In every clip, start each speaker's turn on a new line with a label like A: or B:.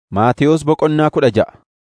A: Maatewos boqonnaa 16.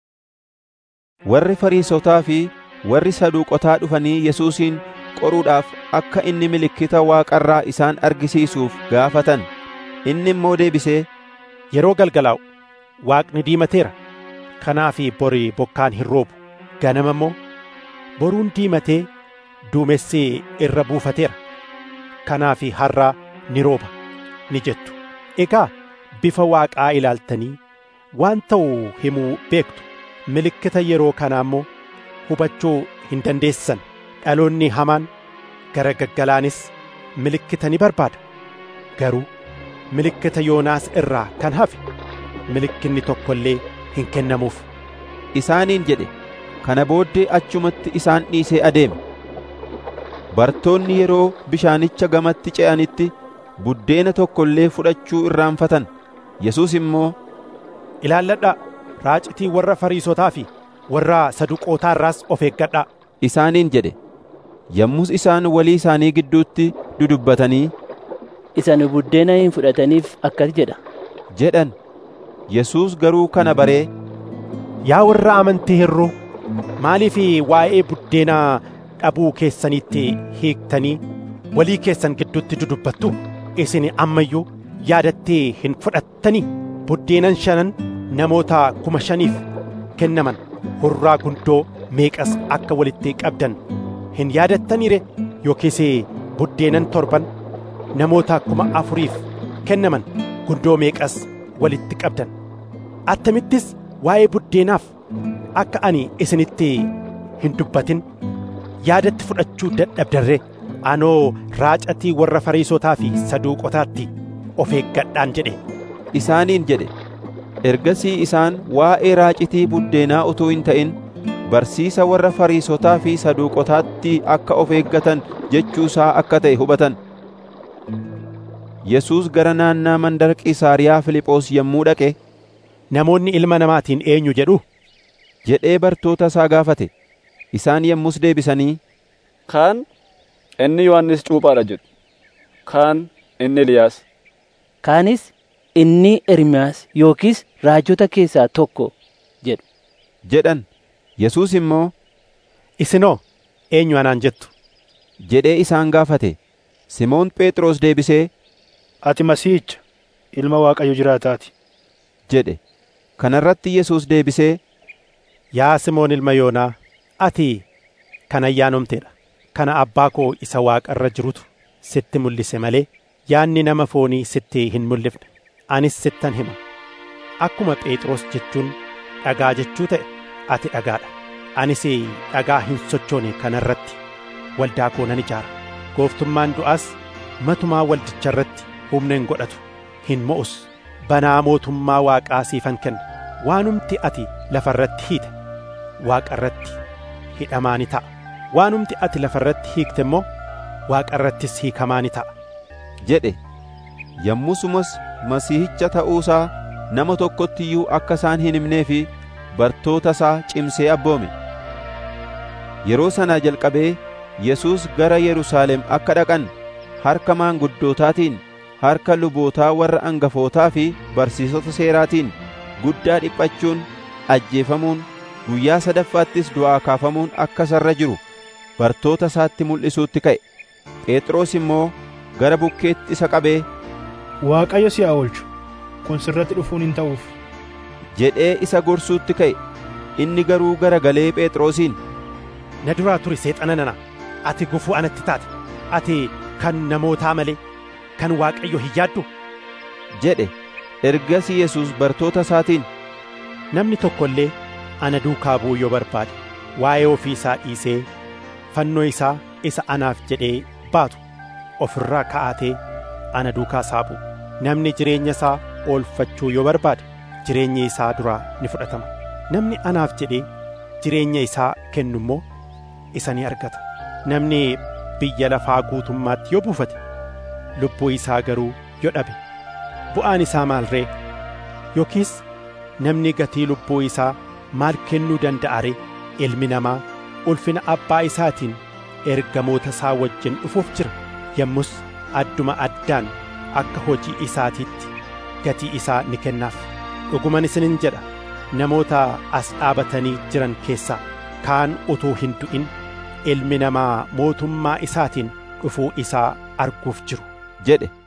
A: Warri Fariisotaa fi warri Saduuqotaa dhufanii Yesuusin qoruudhaaf akka inni milikkita Waaqarraa isaan argisiisuuf gaafatan. Inni immoo deebisee,
B: Yeroo galgalaa'u Waaqni diimateera. Kanaaf bori bokkaan hin roobu. Ganama immoo boruun diimatee duumessi irra buufateera. Kanaaf har'a ni rooba ni jettu. Egaa bifa Waaqaa ilaaltanii waan ta'u himuu beektu. Milikkita yeroo kanaa immoo hubachuu hin dandeessan. Dhaloonni hamaan gara gaggalaanis milikkita ni barbaada. Garuu milikkita Yoonaas irraa kan hafe milikkinni tokko illee hin kennamuuf
A: isaaniin jedhe. Kana booddee achumatti isaan dhiisee adeeme. Bartoonni yeroo bishaanicha gamatti ce'anitti buddeena tokko illee fudhachuu irraanfatan. Yesuus immoo,
B: Ilaalladhaa, raacitii warra Fariisotaa fi warra Saduqootaa irraas of eeggadhaa
A: isaaniin jedhe. Yommus isaan walii isaanii gidduutti dudubbatanii,
C: Isa nu buddeena hin fudhataniif akkas jedha
A: jedhan. Yesuus garuu kana baree,
B: Yaa warra amantii hir'uu, maaliif waa'ee buddeena dhabuu keessanitti hiiktanii walii keessan gidduutti dudubbattu? Isin amma iyyuu yaadattee hin fudhattanii? Buddeenan 5 namoota 5,000 kennaman hurraa gundoo meeqas akka walitti qabdan hin yaadattaniire? Yookiis buddeenan 7 namoota 4,000 kennaman gundoo meeqas walitti qabdan? Attamittis waa'ee buddeenaaf akka ani isinitti hin dubbatin yaadatti fudhachuu dadhabdarree? Anoo raacatii warra Fariisotaa fi Saduuqotaatti of eeggadhaan jedhe
A: isaaniin jedhe. Ergasii isaan waa'ee raacitii buddeenaa utuu hin ta'in barsiisa warra Fariisotaa fi Saduuqotaatti akka of eeggatan jechuusaa akka ta'e hubatan. Yesuus gara naannaa mandara Qiisaariyaa Filiphoos yommuu dhaqe,
B: Namoonni Ilma Namaatiin eenyu jedhu?
A: jedhee bartoota isaa gaafate. Isaan yommus deebisanii,
D: Kaan inni Yohannis Cuuphaadha jedhu, kaan inni Eliyaas,
C: Kaanis inni Ermiyaas yookiis raajota keessaa tokko jedhu
A: jedhan. Yesuus immoo,
B: Isinoo eenyu anaan jettu?
A: jedhee isaan gaafate. Simoon Phexros deebisee,
E: Ati Masiihicha, Ilma Waaqayyo jiraataati
A: jedhe. Kana irratti Yesuus deebisee,
B: Yaa Simoon ilma Yoonaa, ati kan ayyaanomteedha. Kana abbaa koo isa Waaqa irra jirutu sitti mul'ise malee yaanni nama foonii sitti hin mul'ifne. Anis sittan hima. Akkuma Phexros jechuun dhagaa jechuu ta'e, ati dhagaadha. Anis dhagaa hin sochoone kana irratti waldaa koo nan ijaara. Gooftummaan du'aas matumaa waldicha irratti humna hin godhatu, hin mo'us. Banaa mootummaa Waaqaa siifan kenna. Waanumti ati lafa irratti hiite Waaqa irratti hidhamaa ni ta'a. Waanumti ati lafa irratti hiikte immoo Waaqa irrattis hiikamaa ni ta'a
A: jedhe. Yommusumas Masiihicha ta'uusaa nama tokkotti iyyuu akka isaan hin himnee fi bartoota isaa cimsee abboome. Yeroo sanaa jalqabee Yesuus gara Yerusaalem akka dhaqan harka maanguddootaatiin, harka lubootaa warra angafootaa fi barsiisota seeraatiin guddaa dhiphachuun, ajjeefamuun, guyyaa sadaffaattis du'aa kaafamuun akka isarra jiru bartoota isaatti mul'isuutti ka'e. Phexros immoo gara bukkeetti isa qabee,
E: Waaqayyo si haa oolchu, kun sirratti dhufuun hin ta'uuf
A: jedhee isa gorsuutti ka'e. Inni garuu garagalee Phexrosiin,
B: Na duraa turi seexana nana, ati gufuu anatti taate. Ati kan namootaa malee kan Waaqayyo hin yaaddu
A: jedhe. Ergasii Yesuus bartoota isaatiin,
B: Namni tokko illee ana duukaa bu'uu yoo barbaade waa'ee ofii isaa dhiisee fannoo isaa isa anaaf jedhee baatu of irraa ka'atee ana duukaa isaa bu'u. Namni jireenya isaa oolfachuu yoo barbaade jireenyi isaa duraa ni fudhatama. Namni anaaf jedhee jireenya isaa kennu immoo isa ni argata. Namni biyya lafaa guutummaatti yoo buufate lubbuu isaa garuu yoo dhabe bu'aan isaa maal ree? Yookiis namni gatii lubbuu isaa maal kennuu danda'a ree? Ilmi namaa ulfina abbaa isaatiin ergamoota isaa wajjin dhufuuf jira. Yommus adduma addaan akka hojii isaatiitti gatii isaa ni kennaaf. dhuguman isinin jedha, namoota as dhaabatanii jiran keessaa kaan utuu hin du'in Ilmi Namaa mootummaa isaatiin dhufuu isaa arguuf jiru
A: jedhe.